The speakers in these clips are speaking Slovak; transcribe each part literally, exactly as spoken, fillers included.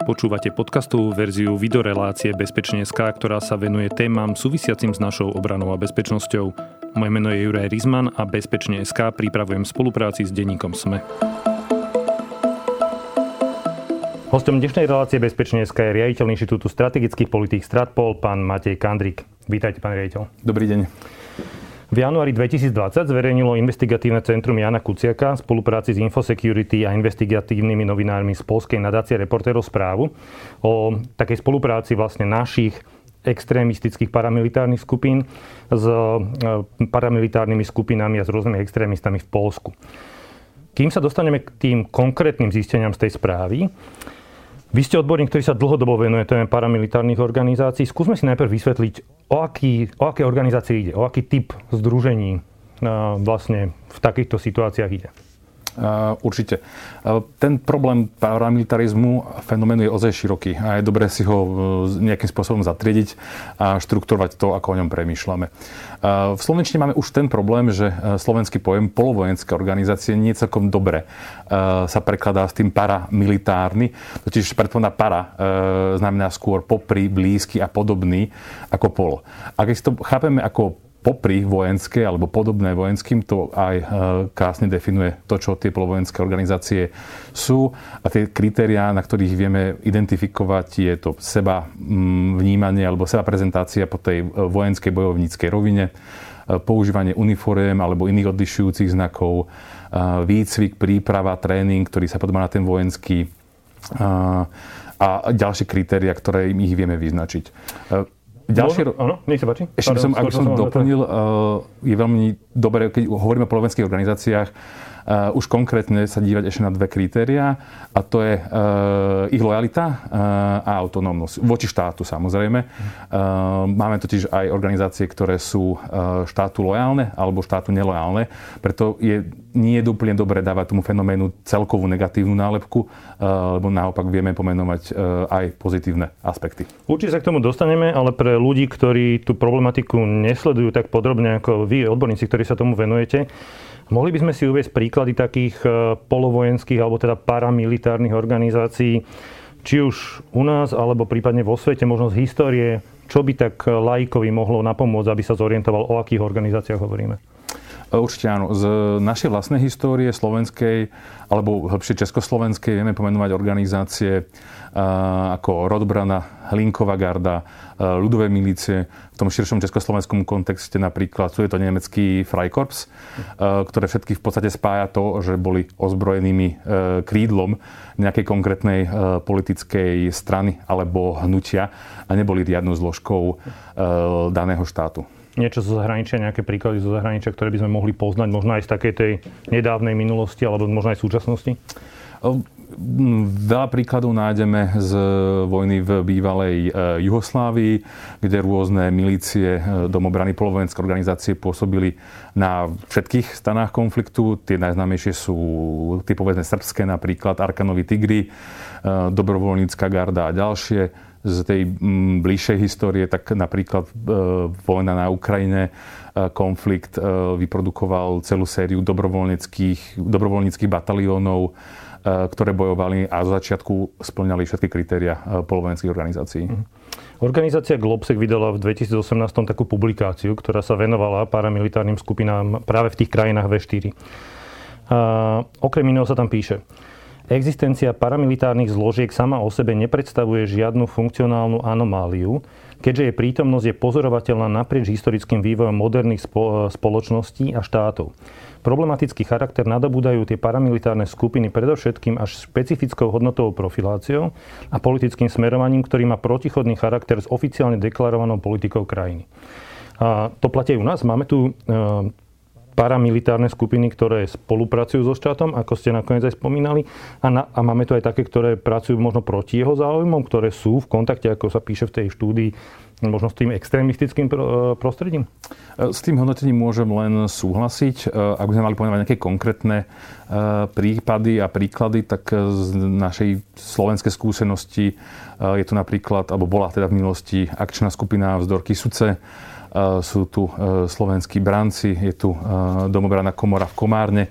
Počúvate podcastovú verziu videorelácie Bezpečne.sk, ktorá sa venuje témam súvisiacim s našou obranou a bezpečnosťou. Moje meno je Juraj Rizman a Bezpečne.sk pripravujem v spolupráci s denníkom SME. Hosťom dnešnej relácie Bezpečne.sk je riaditeľ Inštitútu strategických politík Stratpol, pán Matej Kandrik. Vítajte, pán riaditeľ. Dobrý deň. V januári dvetisícdvadsať zverejnilo investigatívne centrum Jána Kuciaka v spolupráci s Infosecurity a investigatívnymi novinármi z Poľskej nadácie Reportérov správu o takej spolupráci vlastne našich extrémistických paramilitárnych skupín s paramilitárnymi skupinami a s rôznymi extrémistami v Poľsku. Kým sa dostaneme k tým konkrétnym zisteniam z tej správy, vy ste odborník, ktorý sa dlhodobo venuje téme paramilitárnych organizácií. Skúsme si najprv vysvetliť, o, aký, o aké organizácie ide, o aký typ združení vlastne v takýchto situáciách ide. Uh, určite. Uh, ten problém paramilitarizmu fenoménu je ozaj široký a je dobré si ho uh, nejakým spôsobom zatriediť a štrukturovať to, ako o ňom premýšľame. Uh, v slovenčine máme už ten problém, že uh, slovenský pojem polovojenské organizácie nie celkom dobre uh, sa prekladá s tým paramilitárny, totiž predpovedá para uh, znamená skôr popri, blízky a podobný ako polo. A keď si to chápeme ako popri vojenské alebo podobné vojenským, to aj e, krásne definuje to, čo tie polovojenské organizácie sú a tie kritériá, na ktorých vieme identifikovať, je to seba vnímanie alebo seba prezentácia po tej vojenskej bojovníckej rovine, e, používanie uniforiem alebo iných odlišujúcich znakov, e, výcvik, príprava, tréning, ktorý sa podobá na ten vojenský e, a ďalšie kritériá, ktoré im ich vieme vyznačiť. E, Ďalšie, áno, nech sa páči. Ešte by som, ak by som doplnil, je veľmi dobré, keď hovoríme o polovojenských organizáciách, uh, už konkrétne sa dívať ešte na dve kritériá, a to je uh, ich lojalita uh, a autonómnosť. Voči štátu, samozrejme. Uh, máme totiž aj organizácie, ktoré sú uh, štátu lojálne alebo štátu nelojálne. Preto je, nie je úplne dobré dávať tomu fenoménu celkovú negatívnu nálepku, uh, lebo naopak vieme pomenovať uh, aj pozitívne aspekty. Určite sa k tomu dostaneme, ale pre ľudí, ktorí tú problematiku nesledujú tak podrobne ako vy, odborníci, ktorí sa tomu venujete, mohli by sme si uviesť príklady takých polovojenských alebo teda paramilitárnych organizácií, či už u nás, alebo prípadne vo svete, možno z histórie, čo by tak laikovi mohlo napomôcť, aby sa zorientoval, o akých organizáciách hovoríme? Určite áno. Z našej vlastnej histórie slovenskej, alebo hĺbšie československej, vieme pomenovať organizácie ako Rodbrana, Hlinková garda, ľudové milície. V tom širšom československom kontexte napríklad sú je to nemecký Freikorps, ktoré všetky v podstate spája to, že boli ozbrojenými krídlom nejakej konkrétnej politickej strany alebo hnutia a neboli riadnou zložkou daného štátu. Niečo zo zahraničia, nejaké príklady zo zahraničia, ktoré by sme mohli poznať, možno aj z takej tej nedávnej minulosti, alebo možno aj v súčasnosti? Veľa príkladov nájdeme z vojny v bývalej Juhoslávii, kde rôzne milície, domobrany, polovojenské organizácie pôsobili na všetkých stranách konfliktu. Tie najznámejšie sú tie povedzme srbské, napríklad Arkanovi Tigri, dobrovoľnícka garda a ďalšie. Z tej bližšej histórie, tak napríklad e, vojna na Ukrajine, e, konflikt e, vyprodukoval celú sériu dobrovoľníckych, dobrovoľníckych bataliónov, e, ktoré bojovali a zo začiatku spĺňali všetky kritériá e, polovojenských organizácií. Organizácia Globsec vydala v dvetisícosemnásť takú publikáciu, ktorá sa venovala paramilitárnym skupinám práve v tých krajinách vé štyri. A okrem iného sa tam píše: existencia paramilitárnych zložiek sama o sebe nepredstavuje žiadnu funkcionálnu anomáliu, keďže jej prítomnosť je pozorovateľná naprieč historickým vývojom moderných spoločností a štátov. Problematický charakter nadobúdajú tie paramilitárne skupiny predovšetkým až špecifickou hodnotovou profiláciou a politickým smerovaním, ktorý má protichodný charakter s oficiálne deklarovanou politikou krajiny. A to platí aj u nás. Máme tu paramilitárne skupiny, ktoré spolupracujú so štátom, ako ste nakoniec aj spomínali. A, na, a máme tu aj také, ktoré pracujú možno proti jeho záujmom, ktoré sú v kontakte, ako sa píše v tej štúdii, možno s tým extrémistickým prostredím? S tým hodnotením môžem len súhlasiť. Ak by sme mali pomenovať nejaké konkrétne prípady a príklady, tak z našej slovenskej skúsenosti je tu napríklad, alebo bola teda v minulosti akčná skupina Vzdor Kysuce, sú tu slovenskí branci, je tu domobrana komora v Komárne,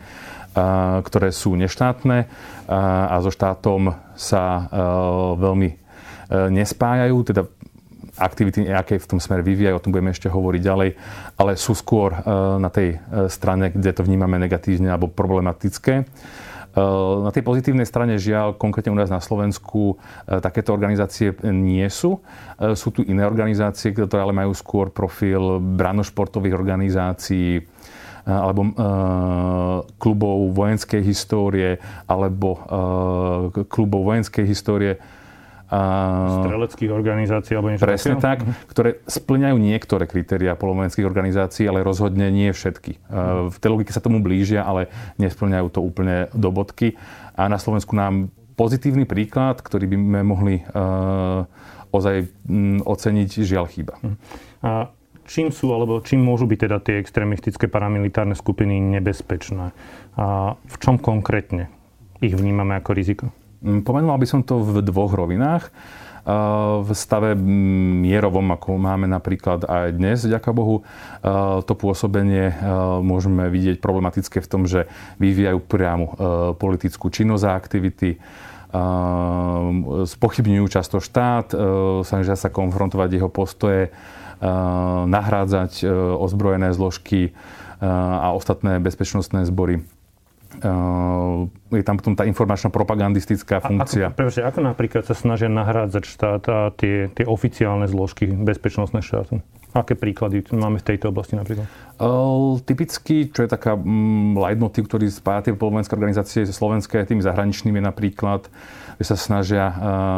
ktoré sú neštátne a so štátom sa veľmi nespájajú, teda aktivity nejaké v tom smere vyvíjajú, o tom budeme ešte hovoriť ďalej, ale sú skôr na tej strane, kde to vnímame negatívne alebo problematické. Na tej pozitívnej strane, žiaľ, konkrétne u nás na Slovensku takéto organizácie nie sú. Sú tu iné organizácie, ktoré ale majú skôr profil brannošportových organizácií alebo klubov vojenskej histórie alebo klubov vojenskej histórie. Streleckých organizácií alebo niečo. Presne tak, ktoré spĺňajú niektoré kritériá polovojenských organizácií, ale rozhodne nie všetky. V tej logike sa tomu blížia, ale nespĺňajú to úplne do bodky. A na Slovensku nám pozitívny príklad, ktorý by sme mohli uh, ozaj um, oceniť, žiaľ chýba. A čím sú, alebo čím môžu byť teda tie extrémistické paramilitárne skupiny nebezpečné? A v čom konkrétne ich vnímame ako riziko? Pomenoval by som to v dvoch rovinách. V stave mierovom, ako máme napríklad aj dnes, vďaka Bohu, to pôsobenie môžeme vidieť problematické v tom, že vyvíjajú priamu politickú činnosť a aktivity, spochybňujú často štát, snažia sa konfrontovať jeho postoje, nahrádzať ozbrojené zložky a ostatné bezpečnostné zbory. Je tam potom tá informačno-propagandistická funkcia. A ako, prečo, ako napríklad sa snažia nahrádzať štát a tie, tie oficiálne zložky bezpečnostné štátu? Aké príklady máme v tejto oblasti napríklad? Uh, typicky, čo je taká um, leitmotiv, ktorý spája tie polovojenské organizácie slovenské tými zahraničnými napríklad, že sa snažia uh,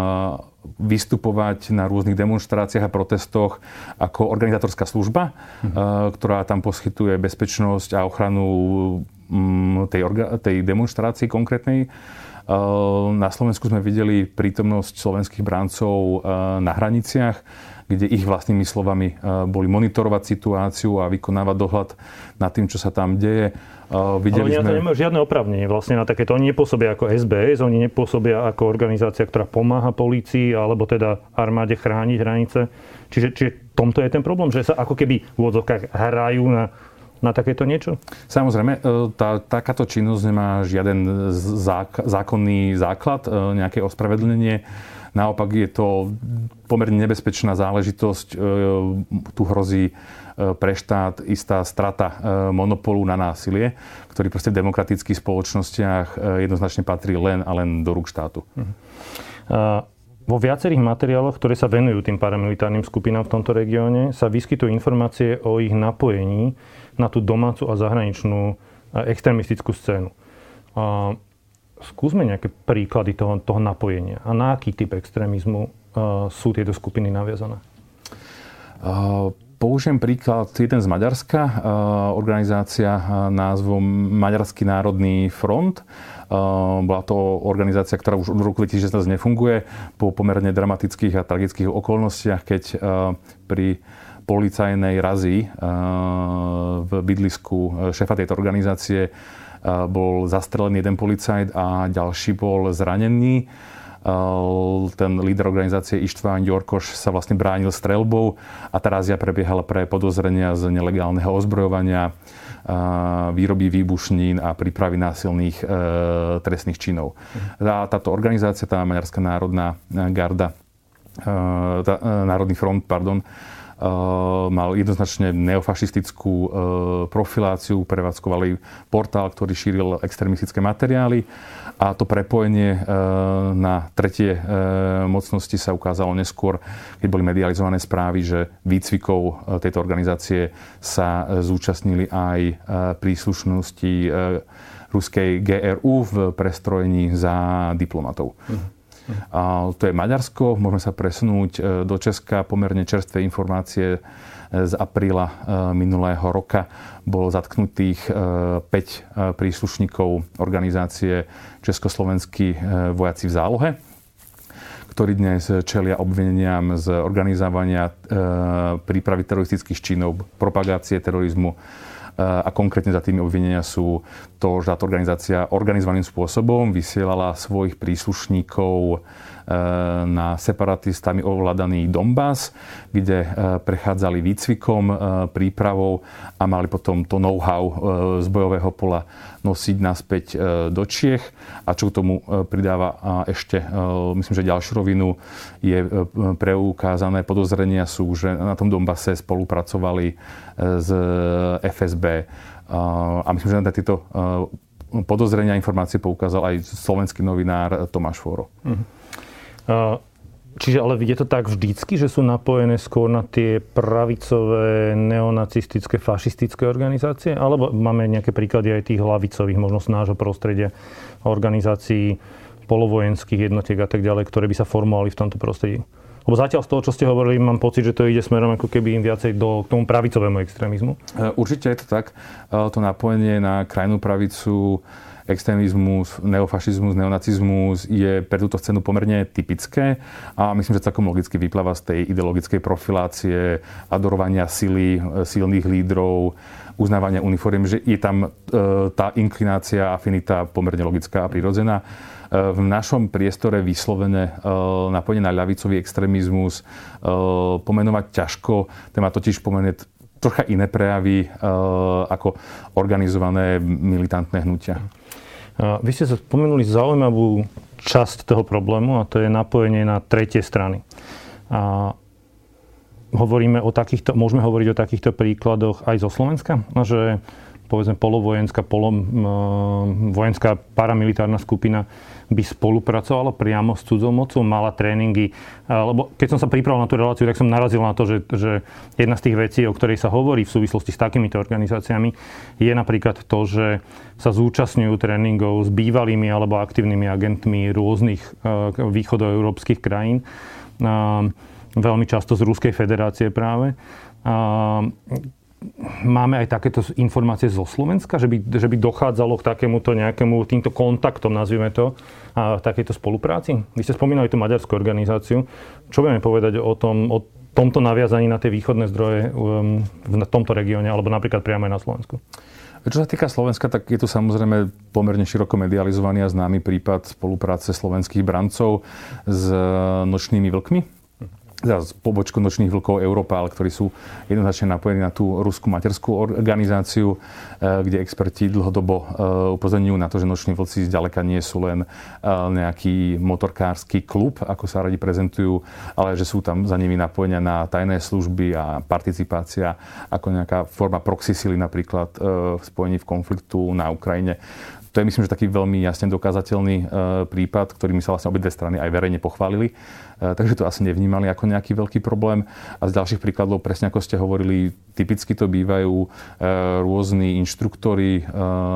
vystupovať na rôznych demonštráciách a protestoch ako organizátorská služba, mhm. uh, ktorá tam poskytuje bezpečnosť a ochranu um, tej, orga- tej demonštrácii konkrétnej. Uh, na Slovensku sme videli prítomnosť slovenských bráncov uh, na hraniciach, kde ich vlastnými slovami boli monitorovať situáciu a vykonávať dohľad nad tým, čo sa tam deje. Videli Ale oni sme... nemajú žiadne oprávnenie vlastne na takéto. Oni nepôsobia ako es bé es, oni nepôsobia ako organizácia, ktorá pomáha polícii alebo teda armáde chrániť hranice. Čiže, čiže tomto je ten problém, že sa ako keby v úvodzovkách hrajú na, na takéto niečo? Samozrejme, tá, takáto činnosť nemá žiaden zák- zákonný základ, nejaké ospravedlnenie. Naopak je to pomerne nebezpečná záležitosť. Tu hrozí pre štát istá strata monopolu na násilie, ktorý proste v demokratických spoločnostiach jednoznačne patrí len a len do rúk štátu. Uh-huh. A vo viacerých materiáloch, ktoré sa venujú tým paramilitárnym skupinám v tomto regióne, sa vyskytujú informácie o ich napojení na tú domácu a zahraničnú extrémistickú scénu. A skúsme nejaké príklady toho, toho napojenia. A na aký typ extrémizmu uh, sú tieto skupiny naviazané? Uh, použijem príklad jeden z Maďarska. Uh, organizácia uh, názvom Maďarský národný front. Uh, bola to organizácia, ktorá už od roku dvetisícšestnásť nefunguje po pomerne dramatických a tragických okolnostiach, keď uh, pri policajnej razii uh, v bydlisku šéfa tejto organizácie bol zastrelený jeden policajt a ďalší bol zranený. Ten líder organizácie Ištván Ďorkoš sa vlastne bránil streľbou a tá razia prebiehala pre podozrenia z nelegálneho ozbrojovania, výroby výbušnín a prípravy násilných trestných činov. Táto organizácia, tá Maďarská národná garda, tá, Národný front, pardon, mal jednoznačne neofašistickú profiláciu, prevádzkovali portál, ktorý šíril extrémistické materiály a to prepojenie na tretie mocnosti sa ukázalo neskôr, keď boli medializované správy, že výcvikov tejto organizácie sa zúčastnili aj príslušnosti ruskej gé er ú v prestrojení za diplomatov. Mhm. A to je Maďarsko. Môžeme sa presunúť do Česka. Pomerne čerstvé informácie z apríla minulého roka. Bolo zatknutých päť príslušníkov organizácie Československí vojaci v zálohe, ktorí dnes čelia obvineniam z organizovania prípravy teroristických činov, propagácie terorizmu. A konkrétne za tými obvinenia sú to, že táto organizácia organizovaným spôsobom vysielala svojich príslušníkov na separatistami ovládaný Donbas, kde prechádzali výcvikom, prípravou a mali potom to know-how z bojového pola nosiť naspäť do Čiech. A čo k tomu pridáva ešte, myslím, že ďalšiu rovinu, je preukázané podozrenia sú, že na tom Donbase spolupracovali z ef es bé. A myslím, že na tieto podozrenia informácie poukázal aj slovenský novinár Tomáš Fóro. Uh-huh. Čiže ale je to tak vždycky, že sú napojené skôr na tie pravicové, neonacistické, fašistické organizácie? Alebo máme nejaké príklady aj tých hlavicových, možno z nášho prostredia, organizácií polovojenských jednotiek a tak ďalej, ktoré by sa formovali v tomto prostredí? Lebo zatiaľ z toho, čo ste hovorili, mám pocit, že to ide smerom ako keby im viacej do k tomu pravicovému extrémizmu. Určite je to tak. To napojenie na krajnú pravicu, extrémizmus, neofašizmus, neonacizmus je pre túto scénu pomerne typické a myslím, že celkom logicky vypláva z tej ideologickej profilácie, adorovania sily, silných lídrov, uznávania uniform, že je tam e, tá inklinácia, afinita pomerne logická a prirodzená. E, v našom priestore vyslovene e, napojené na ľavicový extrémizmus e, pomenovať ťažko, ten má totiž pomenout trocha iné prejavy e, ako organizované militantné hnutia. Vy ste sa spomenuli zaujímavú časť toho problému a to je napojenie na tretie strany. A hovoríme o takýchto, môžeme hovoriť o takýchto príkladoch aj zo Slovenska? Že povedzme polovojenská, polovojenská paramilitárna skupina by spolupracovala priamo s cudzou mocou, mala tréningy. Lebo keď som sa pripravil na tú reláciu, tak som narazil na to, že, že jedna z tých vecí, o ktorej sa hovorí v súvislosti s takýmito organizáciami, je napríklad to, že sa zúčastňujú tréningov s bývalými alebo aktívnymi agentmi rôznych východoeurópskych krajín. Veľmi často z Ruskej federácie práve. Máme aj takéto informácie zo Slovenska, že by, že by dochádzalo k takémuto nejakému týmto kontaktom, nazvime to, a takejto spolupráci? Vy ste spomínali tú maďarskú organizáciu. Čo budeme povedať o tom, o tomto naviazaní na tie východné zdroje um, v tomto regióne, alebo napríklad priamo aj na Slovensku? Čo sa týka Slovenska, tak je tu samozrejme pomerne široko medializovaný a známy prípad spolupráce slovenských brancov s nočnými vlkmi. Z pobočku nočných vlkov Europál, ktorí sú jednoznačne napojení na tú ruskú materskú organizáciu, kde experti dlhodobo upozorňujú na to, že noční vlci zďaleka nie sú len nejaký motorkársky klub, ako sa radi prezentujú, ale že sú tam za nimi napojenia na tajné služby a participácia ako nejaká forma proxy sily napríklad v spojení v konfliktu na Ukrajine. To je, myslím, že taký veľmi jasne dokázateľný e, prípad, ktorými sa vlastne obidve strany aj verejne pochválili. E, takže to asi nevnímali ako nejaký veľký problém. A z ďalších príkladov, presne ako ste hovorili, typicky to bývajú e, rôzni inštruktori e,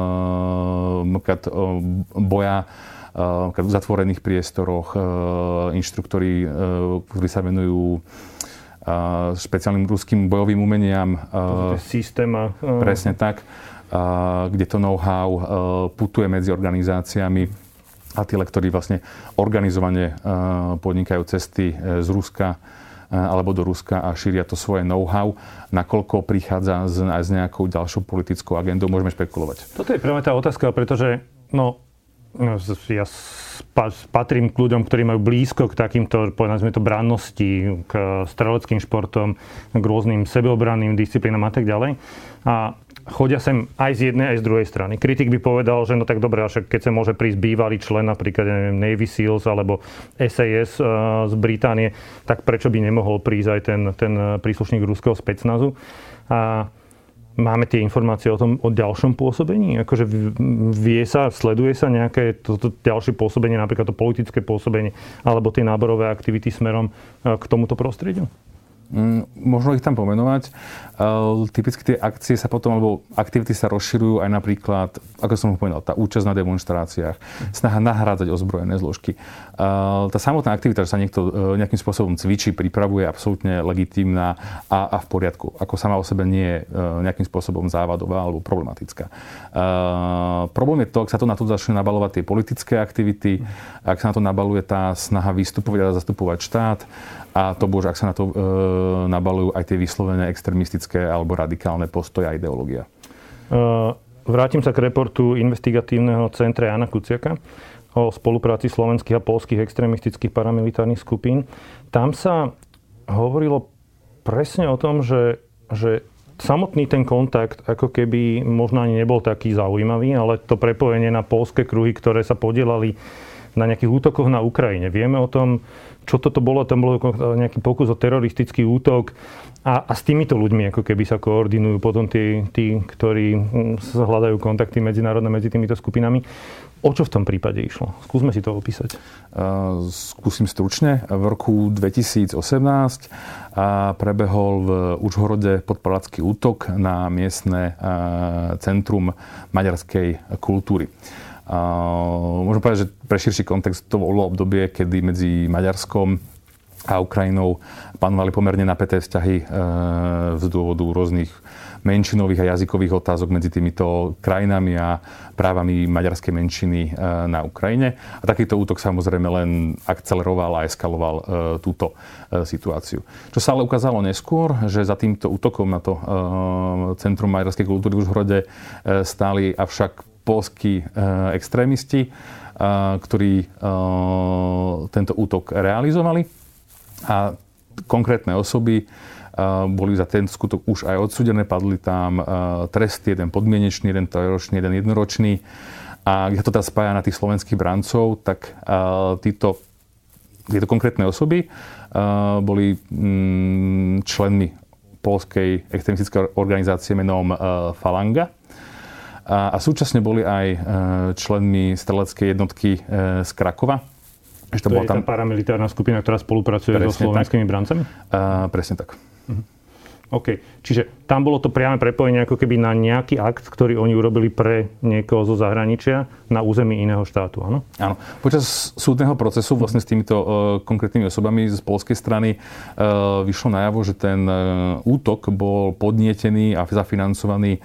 e, boja e, v zatvorených priestoroch, e, inštruktori, e, ktorí sa venujú špeciálnym ruským bojovým umeniam. E, Systéma. E, presne tak. Kde to know-how putuje medzi organizáciami a tí lektori vlastne organizovane podnikajú cesty z Ruska alebo do Ruska a šíria to svoje know-how. Nakoľko prichádza aj s nejakou ďalšou politickou agendou, môžeme špekulovať. Toto je práve tá otázka, pretože no, ja patrím k ľuďom, ktorí majú blízko k takýmto, povedzme to, brannosti, k streleckým športom, k rôznym sebeobranným disciplínám a tak ďalej. A chodia sem aj z jednej, aj z druhej strany. Kritik by povedal, že no tak dobre, však keď sa môže prísť bývalý člen, napríklad neviem, Navy Seals alebo es á es z Británie, tak prečo by nemohol prísť aj ten, ten príslušník ruského specnazu? A máme tie informácie o tom, o ďalšom pôsobení? Akože vie sa, sleduje sa nejaké toto ďalšie pôsobenie, napríklad to politické pôsobenie, alebo tie náborové aktivity smerom k tomuto prostrediu? Možno ich tam pomenovať. Typicky tie akcie sa potom, alebo aktivity sa rozširujú aj napríklad, ako som ho povedal, tá účasť na demonštráciách, snaha nahrádzať ozbrojené zložky. Tá samotná aktivita, že sa niekto nejakým spôsobom cvičí, pripravuje, je absolútne legitímna a, a v poriadku. Ako sama o sebe nie je nejakým spôsobom závadová alebo problematická. Problém je to, ak sa to na to začne nabalovať tie politické aktivity, ak sa na to nabaluje tá snaha vystupovať a zastupovať štát, a to bože, ak sa na to e, nabalujú aj tie vyslovené extrémistické alebo radikálne postoje a ideológia. Vrátim sa k reportu investigatívneho centra Jána Kuciaka. o spolupráci slovenských a poľských extrémistických paramilitárnych skupín. Tam sa hovorilo presne o tom, že, že samotný ten kontakt ako keby možno ani nebol taký zaujímavý, ale to prepojenie na poľské kruhy, ktoré sa podielali na nejakých útokoch na Ukrajine. Vieme o tom, čo toto bolo, tam bol nejaký pokus o teroristický útok a, a s týmito ľuďmi ako keby sa koordinujú potom tí, tí, ktorí hľadajú kontakty medzinárodné medzi týmito skupinami. O čo v tom prípade išlo? Skúsme si to opísať. Uh, skúsim stručne. V roku dvetisícosemnásť uh, prebehol v Užhorode podpalacký útok na miestne uh, centrum maďarskej kultúry. Uh, môžem povedať, že pre širší kontext to bolo obdobie, kedy medzi Maďarskom a Ukrajinou panovali pomerne napäté vzťahy uh, z dôvodu rôznych menšinových a jazykových otázok medzi týmito krajinami a právami maďarskej menšiny uh, na Ukrajine. A takýto útok samozrejme len akceleroval a eskaloval uh, túto uh, situáciu. Čo sa ale ukázalo neskôr, že za týmto útokom na to uh, centrum maďarskej kultúry v Užhorode uh, stáli avšak poľskí extrémisti, ktorí tento útok realizovali. A konkrétne osoby boli za ten skutok už aj odsúdené. Padli tam tresty, jeden podmienečný, jeden trojročný, jeden jednoročný. A keď to teda spája na tých slovenských brancov, tak títo, títo konkrétne osoby boli členmi poľskej extrémistickej organizácie menom Falanga. A súčasne boli aj členmi streleckej jednotky z Krakova. To, to je tam tá paramilitárna skupina, ktorá spolupracuje so slovenskými tak. brancami? Uh, presne tak. Uh-huh. OK. Čiže tam bolo to priame prepojenie ako keby na nejaký akt, ktorý oni urobili pre niekoho zo zahraničia na území iného štátu, áno? Áno. Počas súdneho procesu vlastne s týmito uh, konkrétnymi osobami z poľskej strany uh, vyšlo najavo, že ten uh, útok bol podnietený a zafinancovaný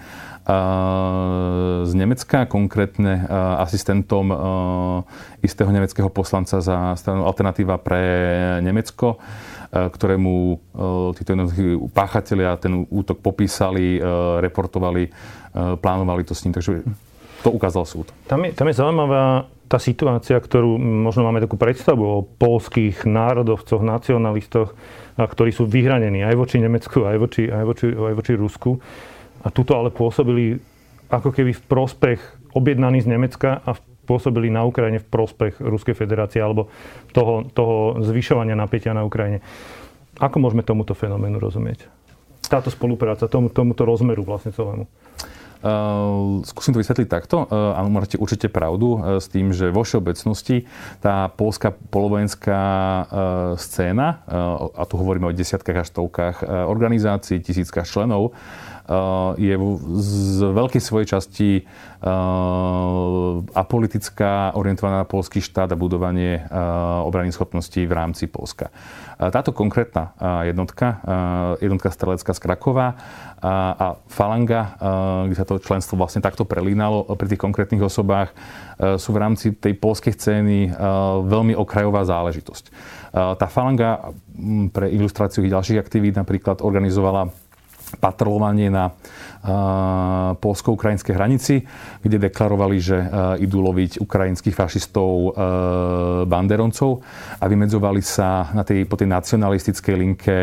z Nemecka, konkrétne asistentom istého nemeckého poslanca za stranu Alternatíva pre Nemecko, ktorému títo páchatelia ten útok popísali, reportovali, plánovali to s ním. Takže to ukázal súd. Tam je, tam je zaujímavá tá situácia, ktorú možno máme takú predstavu o poľských národovcoch, nacionalistoch, ktorí sú vyhranení aj voči Nemecku, aj voči, aj voči, aj voči Rusku. A tuto ale pôsobili ako keby v prospech objednaní z Nemecka a pôsobili na Ukrajine v prospech Ruskej federácie alebo toho, toho zvyšovania napätia na Ukrajine. Ako môžeme tomuto fenoménu rozumieť? Táto spolupráca, tomu, tomuto rozmeru vlastne celému. Uh, skúsim to vysvetliť takto. Uh, áno, máte určite pravdu uh, s tým, že vo všeobecnosti tá poľská polovojenská uh, scéna, uh, a tu hovoríme o desiatkách až stovkách uh, organizácií, tisíckach členov, uh, je v, z veľkej svojej časti uh, apolitická, orientovaná na poľský štát a budovanie uh, obranných schopností v rámci Poľska. Uh, táto konkrétna uh, jednotka, uh, jednotka strelecká z Krakova a, a Falanga, kde sa to členstvo vlastne takto prelínalo pri tých konkrétnych osobách, sú v rámci tej poľskej scény veľmi okrajová záležitosť. Tá Falanga pre ilustráciu ich ďalších aktivít napríklad organizovala patrolovanie na poľsko-ukrajinskej hranici, kde deklarovali, že idú loviť ukrajinských fašistov banderoncov a vymedzovali sa na tej, po tej nacionalistickej linke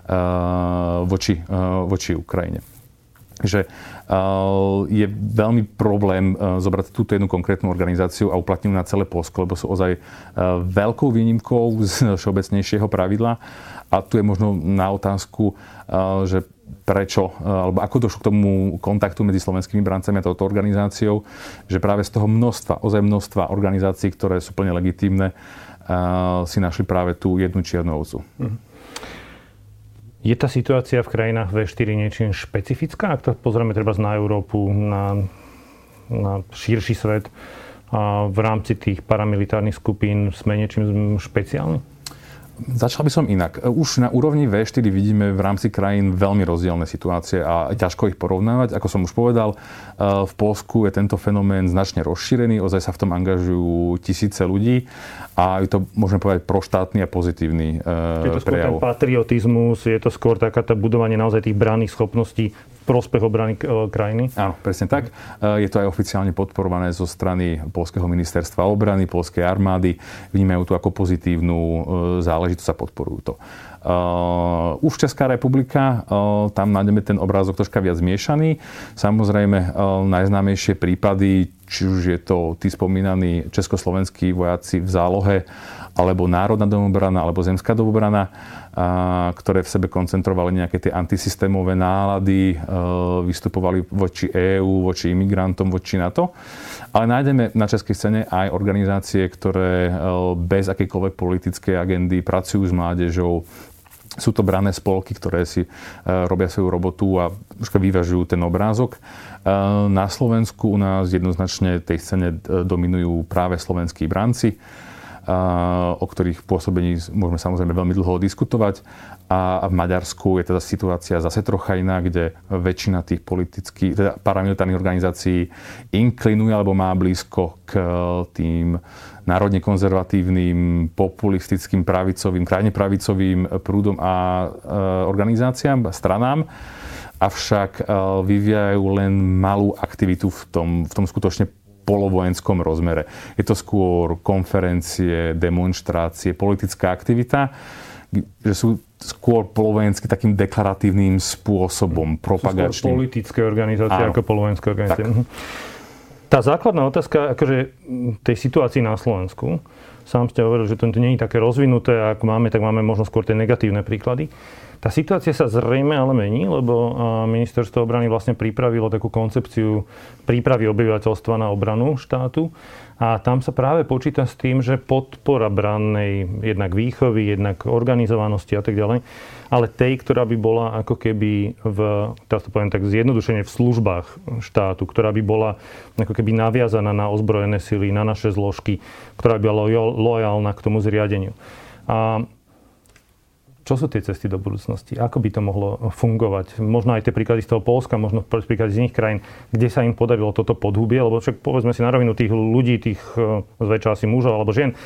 voči, voči Ukrajine. Že je veľmi problém zobrať túto jednu konkrétnu organizáciu a uplatniť na celé Poľsko, lebo sú ozaj veľkou výnimkou z všeobecnejšieho pravidla. A tu je možno na otázku, že prečo, alebo ako došlo k tomu kontaktu medzi slovenskými brancami a touto organizáciou, že práve z toho množstva, ozaj množstva organizácií, ktoré sú plne legitímne, si našli práve tú jednu čiernu ovcu. Mhm. Je tá situácia v krajinách vé štyri niečím špecifická? Ak to pozrieme treba na Európu, na, na širší svet, a v rámci tých paramilitárnych skupín sme niečím špeciálnym? Začal by som inak. Už na úrovni vé štyri vidíme v rámci krajín veľmi rozdielne situácie a ťažko ich porovnávať. Ako som už povedal, v Poľsku je tento fenomén značne rozšírený, ozaj sa v tom angažujú tisíce ľudí a je to, môžeme povedať, proštátny a pozitívny prejav. Je to skôr ten patriotizmus, je to skôr taká budovanie naozaj tých branných schopností v prospech obrany krajiny? Áno, presne tak. Je to aj oficiálne podporované zo strany Poľského ministerstva obrany, Poľskej armády. Vnímajú to ako pozitívnu záležitosť a podporujú to. Uh, už Česká republika, uh, tam nájdeme ten obrázok troška viac zmiešaný. Samozrejme, uh, najznámejšie prípady, či už je to tí spomínaní československí vojaci v zálohe, alebo národná domobrana, alebo zemská domobrana, uh, ktoré v sebe koncentrovali nejaké tie antisystémové nálady, uh, vystupovali voči EÚ, voči imigrantom, voči NATO. Ale nájdeme na českej scéne aj organizácie, ktoré uh, bez akejkoľvek politickej agendy pracujú s mládežou. Sú to branné spolky, ktoré si uh, robia svoju robotu a vyvažujú ten obrázok. Uh, na Slovensku u nás jednoznačne tej scéne dominujú práve slovenskí branci, uh, o ktorých pôsobení môžeme samozrejme veľmi dlho diskutovať. A v Maďarsku je teda situácia zase trocha iná, kde väčšina tých politických, teda paramilitárnych organizácií inklinuje alebo má blízko k tým národne konzervatívnym, populistickým, pravicovým, krajne pravicovým prúdom a organizáciám, stranám. Avšak vyvíjajú len malú aktivitu v tom, v tom skutočne polovojenskom rozmere. Je to skôr konferencie, demonštrácie, politická aktivita, že sú skôr polovojensky takým deklaratívnym spôsobom, propagačným. Sú skôr politické organizácie Áno. ako polovojenské organizácie. Tak. Tá základná otázka akože tej situácii na Slovensku, sám ste hovorili, že to nie je také rozvinuté, a ako máme, tak máme možno skôr tie negatívne príklady. Tá situácia sa zrejme ale mení, lebo ministerstvo obrany vlastne pripravilo takú koncepciu prípravy obyvateľstva na obranu štátu. A tam sa práve počíta s tým, že podpora brannej jednak výchovy, jednak organizovanosti a tak ďalej, ale tej, ktorá by bola ako keby v, teraz to poviem tak zjednodušene, v službách štátu, ktorá by bola ako keby naviazaná na ozbrojené sily, na naše zložky, ktorá by bola lojálna k tomu zriadeniu. A čo sú tie cesty do budúcnosti? Ako by to mohlo fungovať? Možno aj tie príklady z toho Poľska, možno príklady z iných krajín, kde sa im podarilo toto podhubie, lebo však povedzme si na rovinu tých ľudí, tých zväčša asi mužov alebo žien,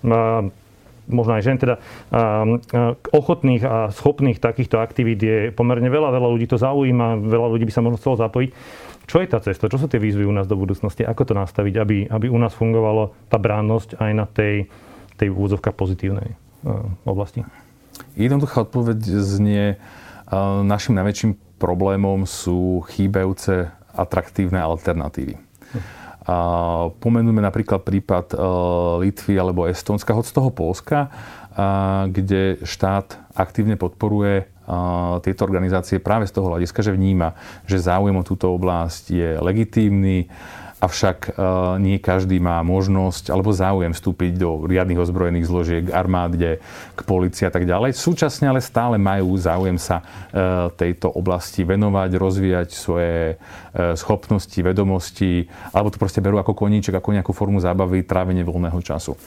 možno aj žen, teda ochotných a schopných takýchto aktivít je pomerne veľa, veľa ľudí to zaujíma, veľa ľudí by sa možno chcelo zapojiť. Čo je tá cesta? Čo sú tie výzvy u nás do budúcnosti? Ako to nastaviť, aby, aby u nás fungovalo tá bránnosť aj na tej, tej úvodzovka pozitívnej oblasti? Jednoduchá odpoveď znie, našim najväčším problémom sú chýbajúce atraktívne alternatívy. A pomenujme napríklad prípad Litvy alebo Estónska, hoď z toho Poľska, kde štát aktívne podporuje tieto organizácie práve z toho hľadiska, že vníma, že záujem o túto oblasť je legitímny, avšak nie každý má možnosť alebo záujem vstúpiť do riadnych ozbrojených zložiek, armáde, k polícii a tak ďalej. Súčasne ale stále majú záujem sa tejto oblasti venovať, rozvíjať svoje schopnosti, vedomosti, alebo to proste berú ako koníček, ako nejakú formu zábavy, trávenie voľného času.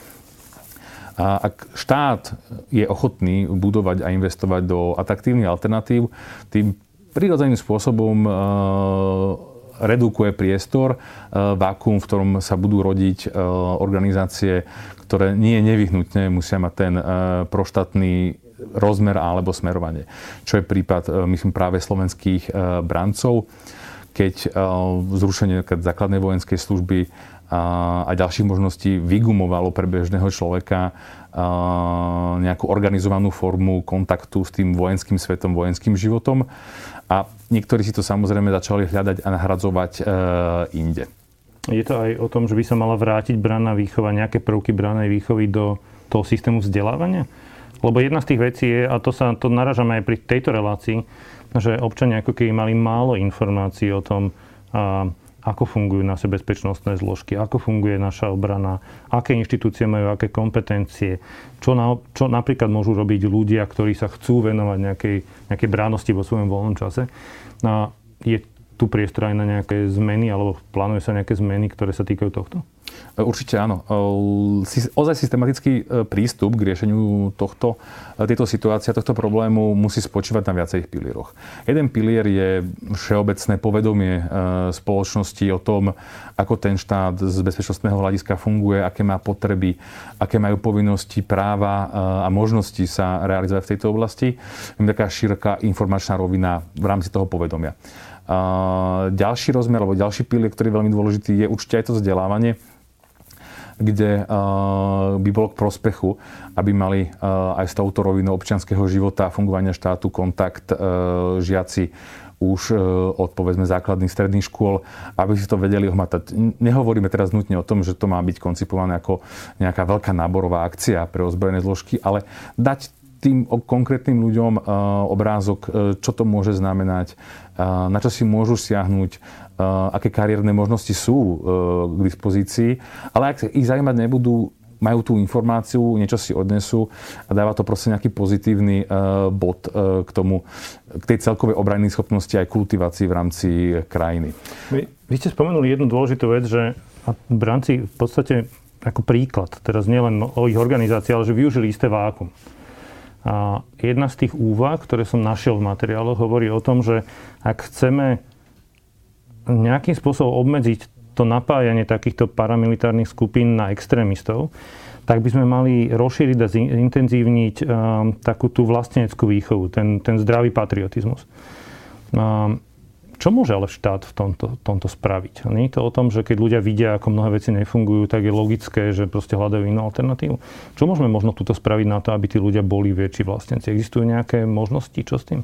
A ak štát je ochotný budovať a investovať do atraktívnych alternatív, tým prirodzeným spôsobom redukuje priestor, vákuum, v ktorom sa budú rodiť organizácie, ktoré nie nevyhnutne musia mať ten proštátny rozmer alebo smerovanie. Čo je prípad, myslím, práve slovenských brancov, keď zrušenie základnej vojenskej služby a ďalších možností vygumovalo pre bežného človeka nejakú organizovanú formu kontaktu s tým vojenským svetom, vojenským životom. A niektorí si to samozrejme začali hľadať a nahradzovať e, inde. Je to aj o tom, že by sa mala vrátiť branná výchova, nejaké prvky brannej výchovy do toho systému vzdelávania? Lebo jedna z tých vecí je, a to sa to narážame aj pri tejto relácii, že občania ako keby mali málo informácií o tom, a, ako fungujú naše bezpečnostné zložky, ako funguje naša obrana, aké inštitúcie majú aké kompetencie, čo, na, čo napríklad môžu robiť ľudia, ktorí sa chcú venovať nejakej, nejakej bránnosti vo svojom voľnom čase. A je tu priestor aj na nejaké zmeny, alebo plánuje sa nejaké zmeny, ktoré sa týkajú tohto? Určite áno. Ozaj systematický prístup k riešeniu tohto, tejto situácie, tohto problému musí spočívať na viacerých pilieroch. Jeden pilier je všeobecné povedomie spoločnosti o tom, ako ten štát z bezpečnostného hľadiska funguje, aké má potreby, aké majú povinnosti, práva a možnosti sa realizovať v tejto oblasti. Je taká široká informačná rovina v rámci toho povedomia. Ďalší rozmer, alebo ďalší pilier, ktorý je veľmi dôležitý, je určite aj to vzdelávanie, kde by bolo k prospechu, aby mali aj s touto rovinou občianskeho života a fungovania štátu kontakt žiaci už od, povedzme, základných stredných škôl, aby si to vedeli ohmatať. Nehovoríme teraz nutne o tom, že to má byť koncipované ako nejaká veľká náborová akcia pre ozbrojené zložky, ale dať tým konkrétnym ľuďom obrázok, čo to môže znamenať, na čo si môžu siahnuť, aké kariérne možnosti sú k dispozícii. Ale ak ich zaujímať nebudú, majú tú informáciu, niečo si odnesú a dáva to proste nejaký pozitívny bod k tomu, k tej celkovej obrannej schopnosti aj kultivácii v rámci krajiny. Vy, vy ste spomenuli jednu dôležitú vec, že branci v podstate ako príklad, teraz nielen o ich organizácii, ale že využili isté vákuum. A jedna z tých úvah, ktoré som našiel v materiáloch, hovorí o tom, že ak chceme nejakým spôsobom obmedziť to napájanie takýchto paramilitárnych skupín na extrémistov, tak by sme mali rozšíriť a zintenzívniť um, takú tú vlasteneckú výchovu, ten, ten zdravý patriotizmus. Um, Čo môže ale štát v tomto, tomto spraviť? Nie je to o tom, že keď ľudia vidia, ako mnohé veci nefungujú, tak je logické, že proste hľadajú inú alternatívu. Čo môžeme možno túto spraviť na to, aby tí ľudia boli väčší vlastenci? Existujú nejaké možnosti? Čo s tým?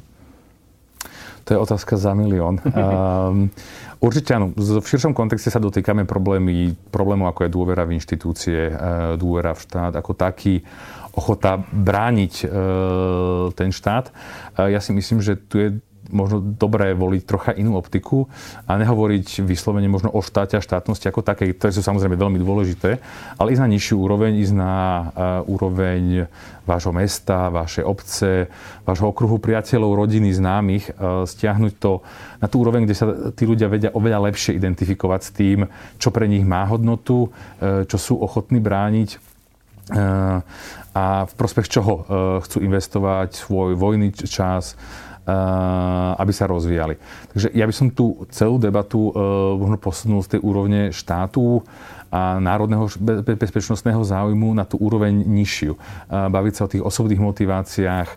To je otázka za milión. um, určite áno. V širšom kontexte sa dotýkame problémy, problémov, ako je dôvera v inštitúcie, dôvera v štát ako taký, ochota brániť uh, ten štát. Uh, ja si myslím, že tu je možno dobré voliť trocha inú optiku a nehovoriť vyslovene možno o štáte a štátnosti ako takej, ktoré sú samozrejme veľmi dôležité, ale ísť na nižšiu úroveň, ísť na uh, úroveň vášho mesta, vašej obce, vášho okruhu priateľov, rodiny, známych, uh, stiahnuť to na tú úroveň, kde sa tí ľudia vedia oveľa lepšie identifikovať s tým, čo pre nich má hodnotu, uh, čo sú ochotní brániť uh, a v prospech čoho uh, chcú investovať svoj vojný čas, aby sa rozvíjali. Takže ja by som tú celú debatu možno posunul z tej úrovne štátu a národného bezpečnostného záujmu na tú úroveň nižšiu. Baviť sa o tých osobných motiváciách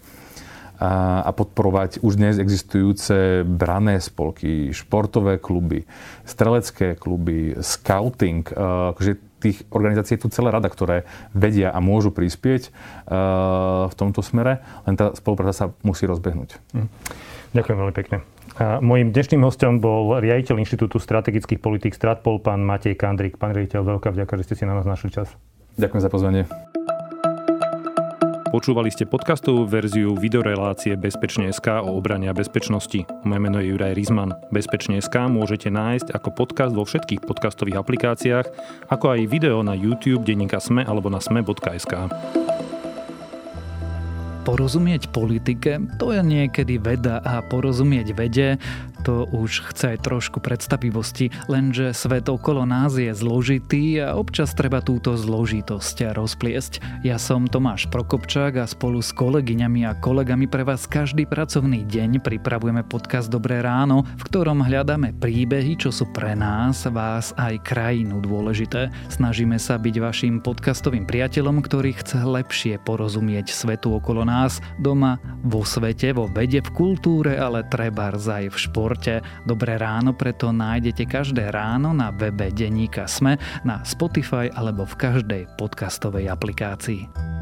a podporovať už dnes existujúce branné spolky, športové kluby, strelecké kluby, scouting, že tých organizácií je tu celá rada, ktoré vedia a môžu prispieť uh, v tomto smere, len tá spolupráca sa musí rozbehnúť. Mm. Ďakujem veľmi pekne. A mojím dnešným hosťom bol riaditeľ Inštitútu strategických politík Stratpol, pán Matej Kandrik. Pán riaditeľ, veľká vďaka, že ste si na nás našli čas. Ďakujem za pozvanie. Počúvali ste podcastovú verziu videorelácie Bezpečne.sk o obrane a bezpečnosti. Moje meno je Juraj Rizman. Bezpečne.sk môžete nájsť ako podcast vo všetkých podcastových aplikáciách, ako aj video na YouTube denníka SME alebo na sme bodka es ká. Porozumieť politike, to je niekedy veda a porozumieť vede, to už chce aj trošku predstavivosti, lenže svet okolo nás je zložitý a občas treba túto zložitosť rozpliesť. Ja som Tomáš Prokopčák a spolu s kolegyňami a kolegami pre vás každý pracovný deň pripravujeme podcast Dobré ráno, v ktorom hľadáme príbehy, čo sú pre nás, vás aj krajinu dôležité. Snažíme sa byť vašim podcastovým priateľom, ktorý chce lepšie porozumieť svetu okolo nás, doma, vo svete, vo vede, v kultúre, ale trebárs aj v športe. Dobré ráno preto nájdete každé ráno na webe denníka SME, na Spotify alebo v každej podcastovej aplikácii.